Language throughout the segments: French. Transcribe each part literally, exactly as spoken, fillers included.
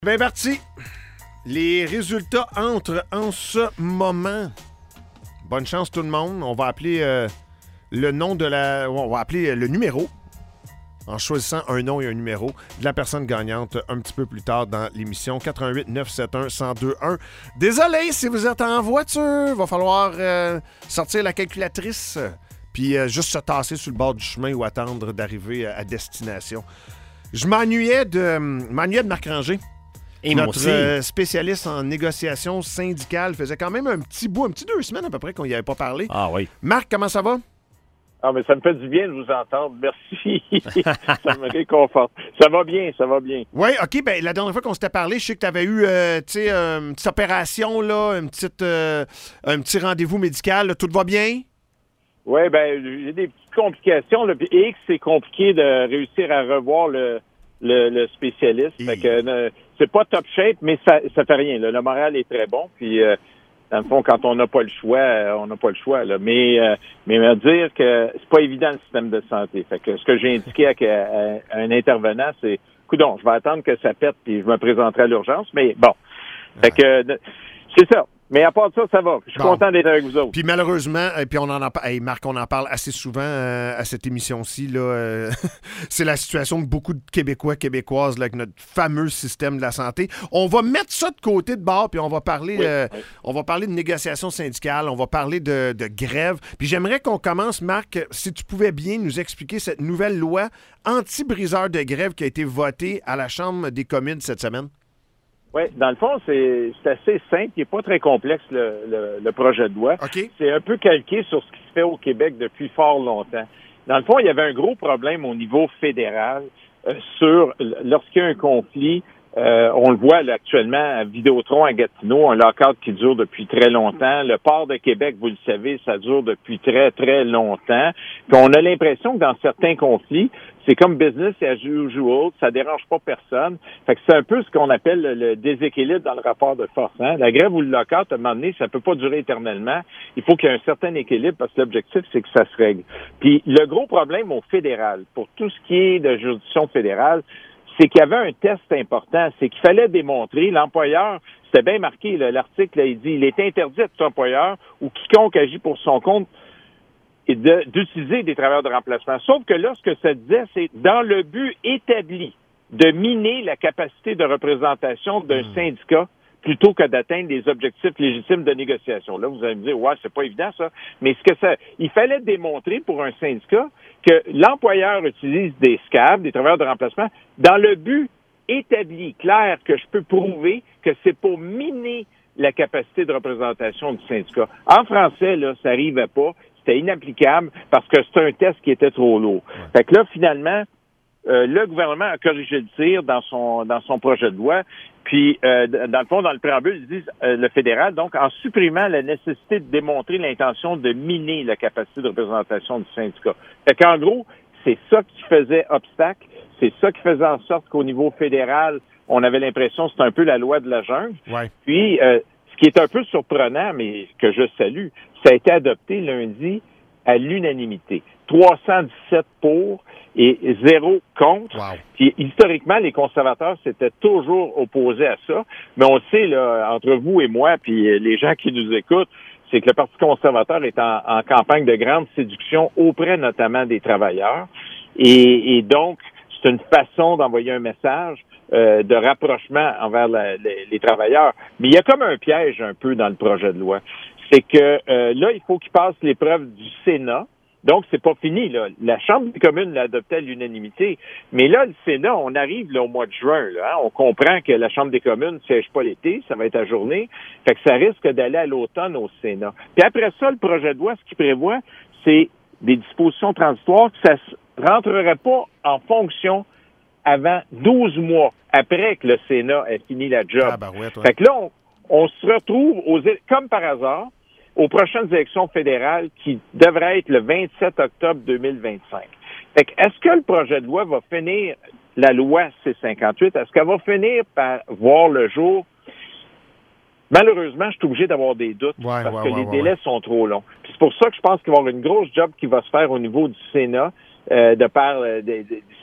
Bien parti. Les résultats entrent en ce moment. Bonne chance tout le monde. On va appeler euh, le nom de la... On va appeler le numéro en choisissant un nom et un numéro de la personne gagnante un petit peu plus tard dans l'émission. quatre un huit neuf sept un un zéro deux un. Désolé si vous êtes en voiture. Va falloir euh, sortir la calculatrice puis euh, juste se tasser sur le bord du chemin ou attendre d'arriver à, à destination. Je m'ennuyais de, m'ennuyais de Marc Ranger. Et Notre euh, spécialiste en négociation syndicale faisait quand même un petit bout, un petit deux semaines à peu près qu'on n'y avait pas parlé. Ah oui. Marc, comment ça va? Ah, mais ça me fait du bien de vous entendre. Merci. Ça me réconforte. Ça va bien, ça va bien. Oui, OK. Ben, la dernière fois qu'on s'était parlé, je sais que tu avais eu euh, tu sais, euh, une petite opération, là, une petite, euh, un petit rendez-vous médical. Là. Tout va bien? Oui, ben j'ai des petites complications. Là, puis X, c'est compliqué de réussir à revoir le, le, le spécialiste. Et... Fait que euh, c'est pas top shape, mais ça ça fait rien. Là. Le moral est très bon. Puis euh, dans le fond, quand on n'a pas le choix, euh, on n'a pas le choix. Là. Mais euh, mais me dire que c'est pas évident le système de santé. Fait que ce que j'ai indiqué à, à, à un intervenant, c'est coudonc, je vais attendre que ça pète puis je me présenterai à l'urgence. Mais bon. Fait que euh, c'est ça. Mais à part de ça, ça va. Je suis bon. Content d'être avec vous autres. Puis malheureusement, et puis on en a, hey Marc, on en parle assez souvent euh, à cette émission-ci. Là, euh, c'est la situation de beaucoup de Québécois, Québécoises là, avec notre fameux système de la santé. On va mettre ça de côté de bord, puis on va parler, oui, euh, oui. on va parler de négociations syndicales, on va parler de, de grève. Puis j'aimerais qu'on commence, Marc, si tu pouvais bien nous expliquer cette nouvelle loi anti-briseur de grève qui a été votée à la Chambre des communes cette semaine. Oui, dans le fond, c'est, c'est assez simple. Il n'est pas très complexe, le, le, le projet de loi. Okay. C'est un peu calqué sur ce qui se fait au Québec depuis fort longtemps. Dans le fond, il y avait un gros problème au niveau fédéral euh, sur lorsqu'il y a un conflit. Euh, on le voit là, actuellement à Vidéotron, à Gatineau, un lockout qui dure depuis très longtemps. Le port de Québec, vous le savez, ça dure depuis très, très longtemps. Puis on a l'impression que dans certains conflits, c'est comme business as usual, ça dérange pas personne. Fait que c'est un peu ce qu'on appelle le, le déséquilibre dans le rapport de force. Hein? La grève ou le lockout, à un moment donné, ça peut pas durer éternellement. Il faut qu'il y ait un certain équilibre parce que l'objectif, c'est que ça se règle. Puis le gros problème au fédéral, pour tout ce qui est de juridiction fédérale, c'est qu'il y avait un test important. C'est qu'il fallait démontrer, l'employeur, c'était bien marqué, là, l'article, là, il dit, il est interdit à tout employeur ou quiconque agit pour son compte et de, d'utiliser des travailleurs de remplacement. Sauf que là, ce que ça disait, c'est dans le but établi de miner la capacité de représentation d'un mmh. syndicat plutôt que d'atteindre les objectifs légitimes de négociation. Là, vous allez me dire, ouais, c'est pas évident, ça. Mais ce que ça, il fallait démontrer pour un syndicat que l'employeur utilise des S C A B, des travailleurs de remplacement, dans le but établi, clair, que je peux prouver que c'est pour miner la capacité de représentation du syndicat. En français, là, ça n'arrivait pas. C'était inapplicable parce que c'était un test qui était trop lourd. Ouais. Fait que là, finalement, euh, le gouvernement a corrigé le tir dans son dans son projet de loi. Puis, euh, dans le fond, dans le préambule, ils disent euh, le fédéral, donc, en supprimant la nécessité de démontrer l'intention de miner la capacité de représentation du syndicat. Fait qu'en gros, c'est ça qui faisait obstacle. C'est ça qui faisait en sorte qu'au niveau fédéral, on avait l'impression que c'était un peu la loi de la jungle. Ouais. Puis, euh, ce qui est un peu surprenant, mais que je salue, ça a été adopté lundi à l'unanimité. trois cent dix-sept pour et zéro contre. Wow. Puis, historiquement, les conservateurs s'étaient toujours opposés à ça. Mais on le sait, là, entre vous et moi, puis les gens qui nous écoutent, c'est que le Parti conservateur est en, en campagne de grande séduction auprès notamment des travailleurs. Et, et donc, c'est une façon d'envoyer un message euh, de rapprochement envers la, les, les travailleurs. Mais il y a comme un piège un peu dans le projet de loi. C'est que euh, là, il faut qu'il passe l'épreuve du Sénat. Donc, c'est pas fini, là. La Chambre des communes l'a adopté à l'unanimité. Mais là, le Sénat, on arrive là, au mois de juin. Là, hein? On comprend que la Chambre des communes ne siège pas l'été, ça va être à journée. Fait que ça risque d'aller à l'automne au Sénat. Puis après ça, le projet de loi, ce qu'il prévoit, c'est des dispositions transitoires que ça ne rentrerait pas en fonction avant douze mois après que le Sénat ait fini la job. Ah, ben ouais, toi. Fait que là, on, on se retrouve, aux, comme par hasard, aux prochaines élections fédérales qui devraient être le vingt-sept octobre deux mille vingt-cinq. Fait que, est-ce que le projet de loi va finir, la loi C cinquante-huit, est-ce qu'elle va finir par voir le jour? Malheureusement, je suis obligé d'avoir des doutes ouais, parce ouais, que ouais, les ouais, délais ouais. sont trop longs. Puis c'est pour ça que je pense qu'il va y avoir une grosse job qui va se faire au niveau du Sénat, euh, de par euh, de, de,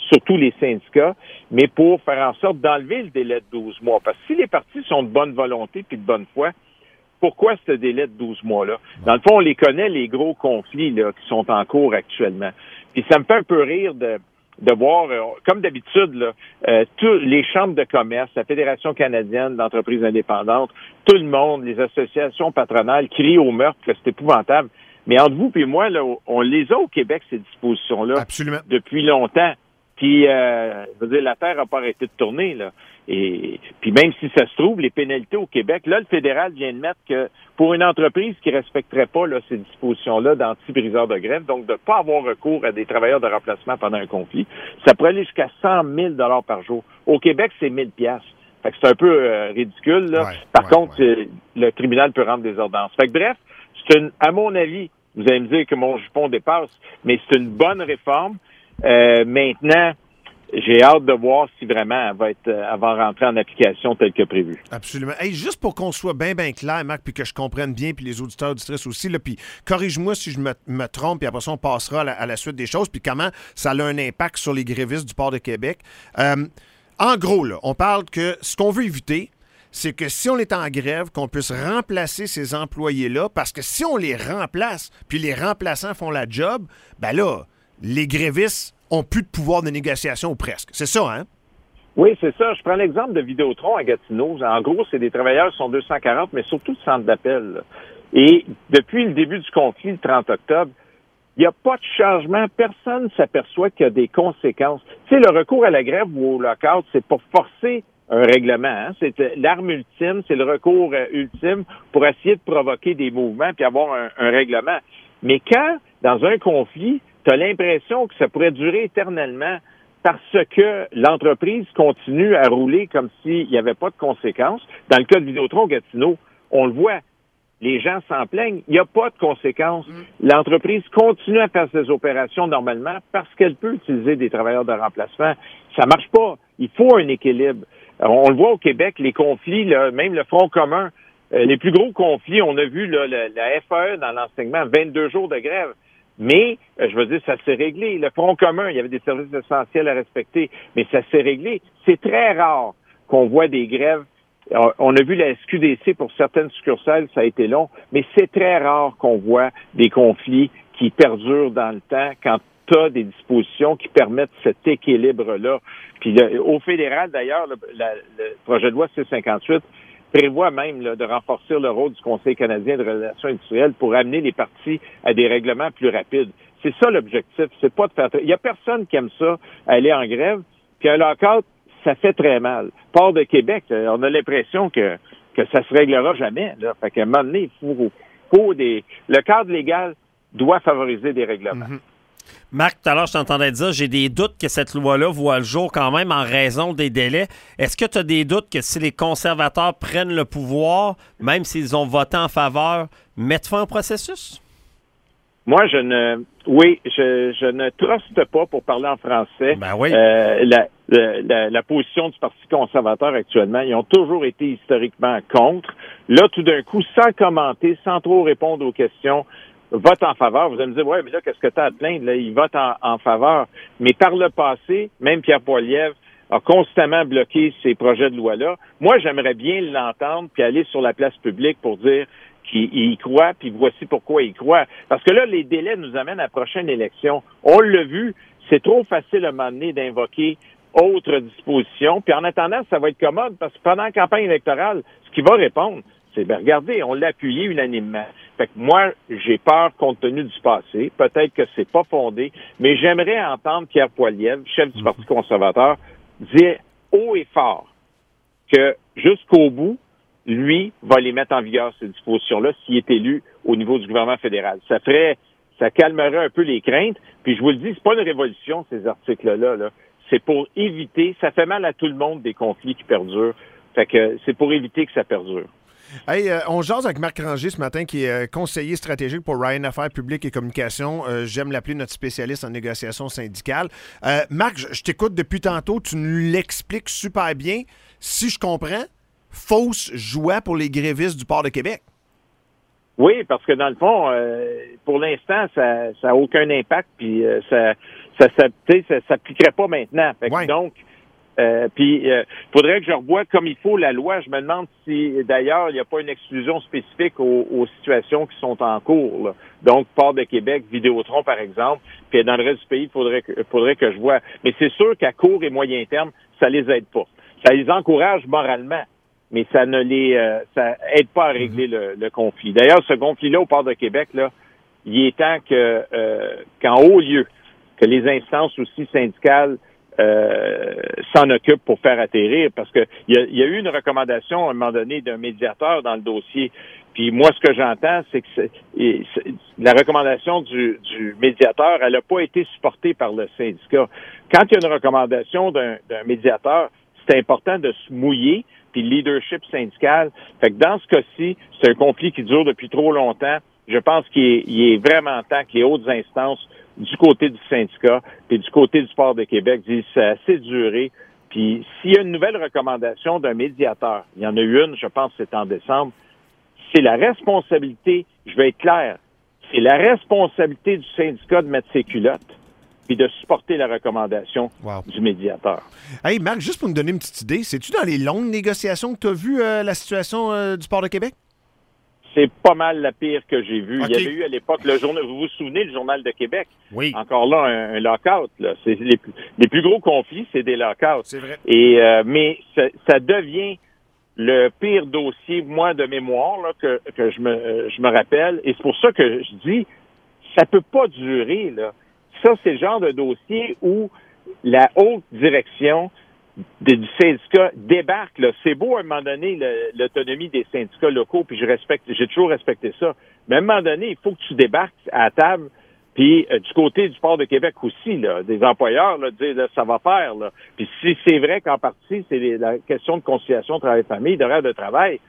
surtout les syndicats, mais pour faire en sorte d'enlever le délai de douze mois. Parce que si les partis sont de bonne volonté puis de bonne foi, pourquoi ce délai de douze mois-là? Dans le fond, on les connaît, les gros conflits là, qui sont en cours actuellement. Puis ça me fait un peu rire de de voir, euh, comme d'habitude, là, euh, tous les chambres de commerce, la Fédération canadienne d'entreprises indépendantes, tout le monde, les associations patronales crient au meurtre que c'est épouvantable. Mais entre vous et moi, là, on les a au Québec, ces dispositions-là. Absolument. Depuis longtemps. Puis, euh, je veux dire, la Terre n'a pas arrêté de tourner, là. Et puis même si ça se trouve, les pénalités au Québec, là, le fédéral vient de mettre que pour une entreprise qui respecterait pas là, ces dispositions-là d'anti-briseurs de grève, donc de ne pas avoir recours à des travailleurs de remplacement pendant un conflit, ça pourrait aller jusqu'à cent mille dollars par jour. Au Québec, c'est mille piastres. Fait que c'est un peu euh, ridicule, là. Ouais, par ouais, contre, ouais. le tribunal peut rendre des ordonnances. Fait que bref, c'est une, à mon avis, vous allez me dire que mon jupon dépasse, mais c'est une bonne réforme. Euh, maintenant, j'ai hâte de voir si vraiment elle va être, elle va rentrer en application telle que prévu. Absolument. Hey, juste pour qu'on soit bien, bien clair, Marc, puis que je comprenne bien, puis les auditeurs, auditrices aussi, là, puis corrige-moi si je me, me trompe, puis après ça, on passera à la, à la suite des choses, puis comment ça a un impact sur les grévistes du Port de Québec. Euh, en gros, là, on parle que ce qu'on veut éviter, c'est que si on est en grève, qu'on puisse remplacer ces employés-là, parce que si on les remplace, puis les remplaçants font la job, ben là, les grévistes ont plus de pouvoir de négociation ou presque. C'est ça, hein? Oui, c'est ça. Je prends l'exemple de Vidéotron à Gatineau. En gros, c'est des travailleurs qui sont deux cent quarante, mais surtout le centre d'appel, là. Et depuis le début du conflit, le trente octobre, il n'y a pas de changement. Personne ne s'aperçoit qu'il y a des conséquences. Tu sais, le recours à la grève ou au lockout, c'est pour forcer un règlement. Hein? C'est l'arme ultime, c'est le recours euh, ultime pour essayer de provoquer des mouvements puis avoir un, un règlement. Mais quand, dans un conflit, tu as l'impression que ça pourrait durer éternellement parce que l'entreprise continue à rouler comme s'il n'y avait pas de conséquences. Dans le cas de Vidéotron Gatineau, on le voit, les gens s'en plaignent, il n'y a pas de conséquences. Mm. L'entreprise continue à faire ses opérations normalement parce qu'elle peut utiliser des travailleurs de remplacement. Ça marche pas. Il faut un équilibre. Alors, on le voit au Québec, les conflits, là, même le Front commun, euh, les plus gros conflits, on a vu là, la, la F A E dans l'enseignement, vingt-deux jours de grève. Mais, euh, je veux dire, ça s'est réglé. Le Front commun, il y avait des services essentiels à respecter, mais ça s'est réglé. C'est très rare qu'on voit des grèves. Alors, on a vu la S Q D C pour certaines succursales, ça a été long, mais c'est très rare qu'on voit des conflits qui perdurent dans le temps quand tu as des dispositions qui permettent cet équilibre-là. Puis le, au fédéral, d'ailleurs, le, la, le projet de loi six cent cinquante-huit prévoit même là, de renforcer le rôle du Conseil canadien de relations industrielles pour amener les parties à des règlements plus rapides. C'est ça l'objectif. C'est pas de faire... Il y a personne qui aime ça, aller en grève, puis un lockout, ça fait très mal. Port de Québec, on a l'impression que, que ça se réglera jamais. Là. Fait qu'à un moment donné, il faut, faut des... Le cadre légal doit favoriser des règlements. Mm-hmm. Marc, tout à l'heure, je t'entendais dire, j'ai des doutes que cette loi-là voit le jour quand même en raison des délais. Est-ce que tu as des doutes que si les conservateurs prennent le pouvoir, même s'ils ont voté en faveur, mettent fin au processus? Moi, je ne... Oui, je, je ne truste pas, pour parler en français, ben oui. euh, la, la, la position du Parti conservateur actuellement. Ils ont toujours été historiquement contre. Là, tout d'un coup, sans commenter, sans trop répondre aux questions, vote en faveur. Vous allez me dire, ouais, mais là, qu'est-ce que tu as à te plaindre? Là, il vote en, en faveur. Mais par le passé, même Pierre Poilievre a constamment bloqué ces projets de loi-là. Moi, j'aimerais bien l'entendre puis aller sur la place publique pour dire qu'il y croit, puis voici pourquoi il croit. Parce que là, les délais nous amènent à la prochaine élection. On l'a vu, c'est trop facile à un moment donné d'invoquer autres dispositions. Puis en attendant, ça va être commode parce que pendant la campagne électorale, ce qu'il va répondre, c'est, ben regardez, on l'a appuyé unanimement. Fait que moi, j'ai peur compte tenu du passé. Peut-être que c'est pas fondé, mais j'aimerais entendre Pierre Poilievre, chef du Parti conservateur, dire haut et fort que jusqu'au bout, lui va les mettre en vigueur, ces dispositions-là, s'il est élu au niveau du gouvernement fédéral. Ça ferait, ça calmerait un peu les craintes. Puis je vous le dis, c'est pas une révolution, ces articles-là, là. C'est pour éviter, ça fait mal à tout le monde des conflits qui perdurent. Fait que c'est pour éviter que ça perdure. Hey, euh, on jase avec Marc Ranger ce matin, qui est euh, conseiller stratégique pour Ryan Affaires publiques et communications. Euh, j'aime l'appeler notre spécialiste en négociation syndicale. Euh, Marc, je, je t'écoute depuis tantôt. Tu nous l'expliques super bien. Si je comprends, fausse joie pour les grévistes du Port de Québec. Oui, parce que dans le fond, euh, pour l'instant, ça ça a aucun impact, puis euh, ça ça ça, ça s'appliquerait pas maintenant. Fait que ouais. donc, euh, puis il euh, faudrait que je revoie comme il faut la loi. Je me demande si d'ailleurs il n'y a pas une exclusion spécifique aux, aux situations qui sont en cours. Là. Donc, Port de Québec, Vidéotron par exemple, puis dans le reste du pays, il faudrait que faudrait que je vois. Mais c'est sûr qu'à court et moyen terme, ça les aide pas. Ça les encourage moralement. Mais ça ne les euh, ça aide pas à régler le, le conflit. D'ailleurs, ce conflit-là au Port de Québec, là, il est temps que euh, qu'en haut lieu, que les instances aussi syndicales euh, s'en occupent pour faire atterrir, parce que il y a, y a eu une recommandation à un moment donné d'un médiateur dans le dossier. Puis moi, ce que j'entends, c'est que c'est, et, c'est, la recommandation du, du médiateur, elle n'a pas été supportée par le syndicat. Quand il y a une recommandation d'un, d'un médiateur, c'est important de se mouiller. Puis le leadership syndical. Fait que dans ce cas-ci, c'est un conflit qui dure depuis trop longtemps. Je pense qu'il est, il est vraiment temps que les hautes instances du côté du syndicat et du côté du Port de Québec disent c'est assez duré. Puis s'il y a une nouvelle recommandation d'un médiateur, il y en a eu une, je pense que c'est en décembre, c'est la responsabilité, je vais être clair, c'est la responsabilité du syndicat de mettre ses culottes puis de supporter la recommandation wow. du médiateur. Hey, Marc, juste pour nous donner une petite idée, c'est-tu dans les longues négociations que tu as vu euh, la situation euh, du Port de Québec? C'est pas mal la pire que j'ai vue. Okay. Il y avait eu à l'époque le journal, vous vous souvenez, le Journal de Québec? Oui. Encore là, un, un lockout. Là. C'est les, plus, les plus gros conflits, c'est des lockouts. C'est vrai. Et, euh, mais ça, ça devient le pire dossier, moi, de mémoire, là, que, que je, me, euh, je me rappelle. Et c'est pour ça que je dis, ça peut pas durer, là. Ça, c'est le genre de dossier où la haute direction de, du syndicat débarque. Là. C'est beau, à un moment donné, le, l'autonomie des syndicats locaux, puis je respecte, j'ai toujours respecté ça. Mais à un moment donné, il faut que tu débarques à la table, puis euh, du côté du Port de Québec aussi, là, des employeurs, là, dire là, ça va faire. Là. Puis si c'est vrai qu'en partie, c'est les, la question de conciliation travail-famille, d'horaire de travail,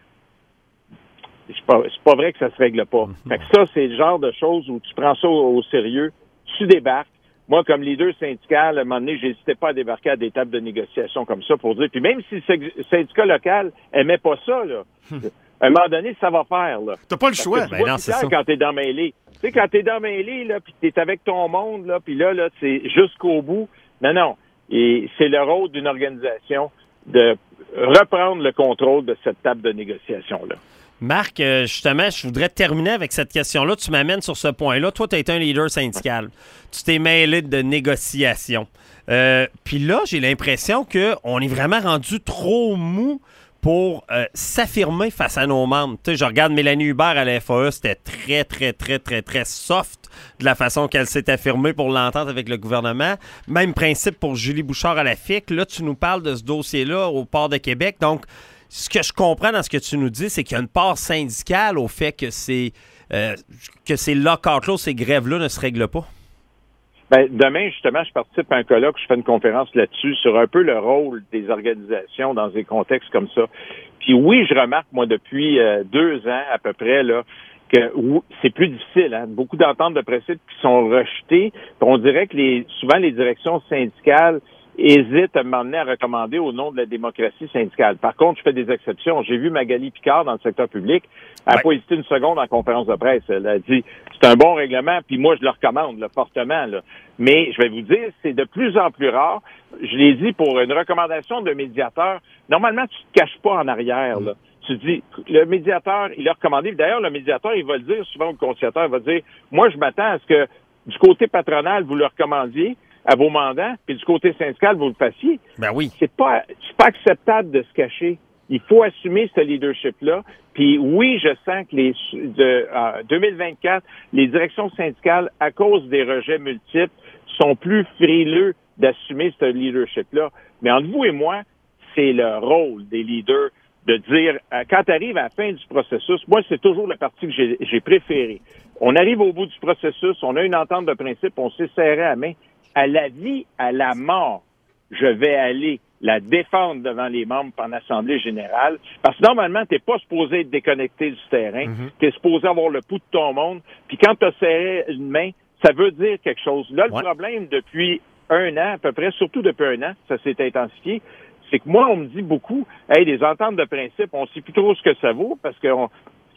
c'est pas, c'est pas vrai que ça se règle pas. Mm-hmm. Fait que ça, c'est le genre de choses où tu prends ça au, au sérieux, tu débarques. Moi, comme leader syndical, à un moment donné, j'hésitais pas à débarquer à des tables de négociation comme ça pour dire. Puis même si le syndicat local aimait pas ça, là, à un moment donné, ça va faire. Là. T'as pas le choix. Tu ben vois non, c'est ça. Quand t'es dans mêlée. Tu sais, quand t'es dans mêlée, là, puis t'es avec ton monde, là, puis là, là, c'est jusqu'au bout. Non, non. Et c'est le rôle d'une organisation de reprendre le contrôle de cette table de négociation-là. Marc, justement, je voudrais terminer avec cette question-là. Tu m'amènes sur ce point-là. Toi, tu as été un leader syndical. Tu t'es mêlé de négociations. Euh, Puis là, j'ai l'impression qu'on est vraiment rendu trop mou pour euh, s'affirmer face à nos membres. Tu sais, je regarde Mélanie Hubert à la F A E, c'était très, très, très, très, très soft de la façon qu'elle s'est affirmée pour l'entente avec le gouvernement. Même principe pour Julie Bouchard à la F I C. Là, tu nous parles de ce dossier-là au Port de Québec. Donc, ce que je comprends dans ce que tu nous dis, c'est qu'il y a une part syndicale au fait que ces, euh, que ces lock-out-là, ces grèves-là ne se règlent pas. Ben, demain, justement, je participe à un colloque, je fais une conférence là-dessus sur un peu le rôle des organisations dans des contextes comme ça. Puis oui, je remarque, moi, depuis euh, deux ans à peu près, là, que oui, c'est plus difficile. Hein? Beaucoup d'ententes de principe qui sont rejetées. On dirait que les souvent les directions syndicales hésite à m'emmener à recommander au nom de la démocratie syndicale. Par contre, je fais des exceptions. J'ai vu Magali Picard dans le secteur public. Elle n'a ouais. pas hésité une seconde en conférence de presse. Elle a dit, c'est un bon règlement, puis moi, je le recommande là, fortement. Là. Mais je vais vous dire, c'est de plus en plus rare. Je l'ai dit, pour une recommandation de médiateur, normalement, tu te caches pas en arrière. Là. Tu dis, le médiateur, il a recommandé. D'ailleurs, le médiateur, il va le dire, souvent le conciliateur, il va dire, moi, je m'attends à ce que du côté patronal, vous le recommandiez à vos mandants, puis du côté syndical, vous le fassiez. Ben oui. C'est pas, c'est pas acceptable de se cacher. Il faut assumer ce leadership-là. Puis oui, je sens que les de euh, deux mille vingt-quatre, les directions syndicales, à cause des rejets multiples, sont plus frileux d'assumer ce leadership-là. Mais entre vous et moi, c'est le rôle des leaders de dire, euh, quand tu arrives à la fin du processus, moi, c'est toujours la partie que j'ai, j'ai préférée. On arrive au bout du processus, on a une entente de principe, on s'est serré à la main. À la vie, à la mort, je vais aller la défendre devant les membres en Assemblée générale. Parce que normalement, tu n'es pas supposé être déconnecté du terrain. Mm-hmm. Tu es supposé avoir le pouls de ton monde. Puis quand tu as serré une main, ça veut dire quelque chose. Là, le ouais. problème depuis un an, à peu près, surtout depuis un an, ça s'est intensifié, c'est que moi, on me dit beaucoup, hey, les ententes de principe, on ne sait plus trop ce que ça vaut parce qu'on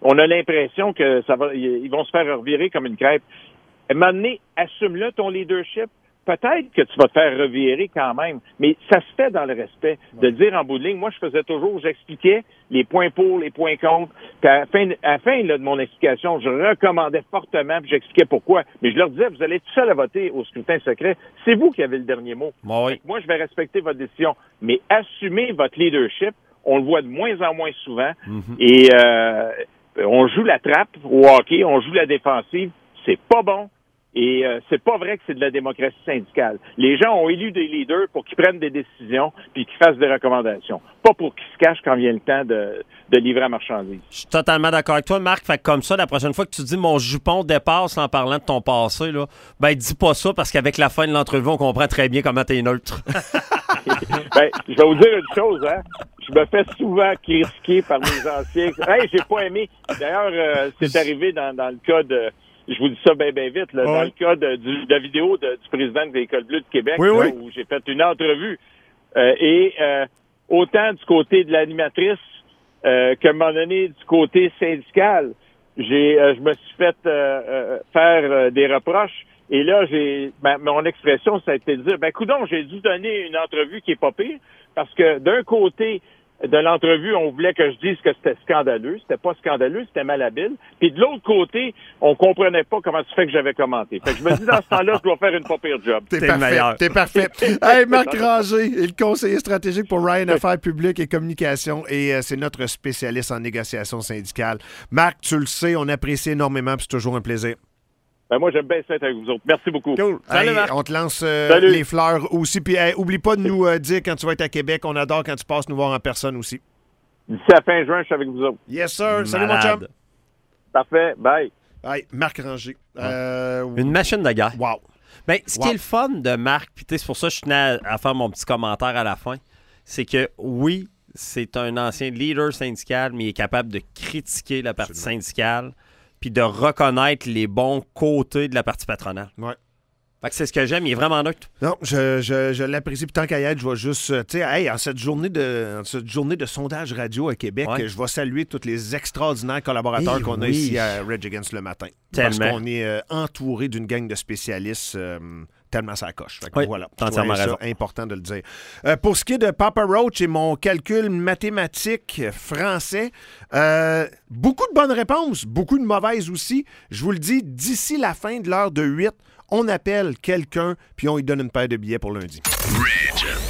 on a l'impression que ça va, ils vont se faire revirer comme une crêpe. À un moment donné, assume-le ton leadership. Peut-être que tu vas te faire revirer quand même, mais ça se fait dans le respect. De dire en bout de ligne, moi, je faisais toujours, j'expliquais les points pour, les points contre. Puis à la fin, à la fin là, de mon explication, je recommandais fortement, puis j'expliquais pourquoi. Mais je leur disais, vous allez être seul à voter au scrutin secret. C'est vous qui avez le dernier mot. Bon, oui. Moi, je vais respecter votre décision. Mais assumez votre leadership. On le voit de moins en moins souvent. Mm-hmm. Et euh, on joue la trappe au hockey, on joue la défensive. C'est pas bon. Et euh, c'est pas vrai que c'est de la démocratie syndicale. Les gens ont élu des leaders pour qu'ils prennent des décisions puis qu'ils fassent des recommandations. Pas pour qu'ils se cachent quand vient le temps de, de livrer la marchandise. Je suis totalement d'accord avec toi, Marc. Fait que comme ça, la prochaine fois que tu dis mon jupon dépasse en parlant de ton passé, là, ben dis pas ça parce qu'avec la fin de l'entrevue, on comprend très bien comment t'es neutre. Ben, je vais vous dire une chose, hein. Je me fais souvent critiquer par mes anciens. Hey, j'ai pas aimé. D'ailleurs, euh, c'est arrivé dans, dans le cas de... Je vous dis ça bien, bien vite, là, ouais. Dans le cas de, du, de la vidéo de, du président de l'École bleue de Québec, oui, là, oui. où j'ai fait une entrevue. Euh, et euh, autant du côté de l'animatrice euh, qu'à un moment donné, du côté syndical, j'ai, euh, je me suis fait euh, euh, faire euh, des reproches. Et là, j'ai ma, mon expression, ça a été de dire, ben coudonc, j'ai dû donner une entrevue qui est pas pire, parce que d'un côté de l'entrevue, on voulait que je dise que c'était scandaleux. C'était pas scandaleux, c'était malhabile. Puis de l'autre côté, on comprenait pas comment tu fais que j'avais commenté. Fait que je me dis, dans ce temps-là, je dois faire une pas pire job. T'es, T'es parfait, meilleur. T'es parfait. Hey, Marc Ranger, le conseiller stratégique pour Ryan Affaires publiques et communications, et euh, c'est notre spécialiste en négociation syndicale. Marc, tu le sais, on apprécie énormément, puis c'est toujours un plaisir. Ben moi, j'aime bien ça être avec vous autres. Merci beaucoup. Cool. Salut, hey, Marc. On te lance euh, les fleurs aussi. Puis, hey, oublie pas de nous euh, dire quand tu vas être à Québec. On adore quand tu passes nous voir en personne aussi. D'ici à fin juin, je suis avec vous autres. Yes, sir. Malade. Salut, mon chum. Parfait. Bye. Hey, Marc Ranger. Euh, Une machine de guerre. Wow. Ben, ce wow. qui est le fun de Marc, puis c'est pour ça que je tenais à, à faire mon petit commentaire à la fin, c'est que oui, c'est un ancien leader syndical, mais il est capable de critiquer la partie Absolument. syndicale puis de reconnaître les bons côtés de la partie patronale. Ouais. Fait que c'est ce que j'aime, il est vraiment neutre. Non, je, je, je l'apprécie. Puis tant qu'à y être, je vais juste, tu sais, hey, en cette journée de en cette journée de sondage radio à Québec, ouais. je vais saluer tous les extraordinaires collaborateurs hey, qu'on oui. a ici à Rage Against le matin. Tellement. Parce qu'on est euh, entouré d'une gang de spécialistes euh, tellement ça coche. Fait que oui, voilà, t'as entièrement raison. C'est important de le dire. Euh, pour ce qui est de Papa Roach et mon calcul mathématique français, euh, beaucoup de bonnes réponses, beaucoup de mauvaises aussi. Je vous le dis, d'ici la fin de l'heure de huit, on appelle quelqu'un, puis on lui donne une paire de billets pour lundi. Rage.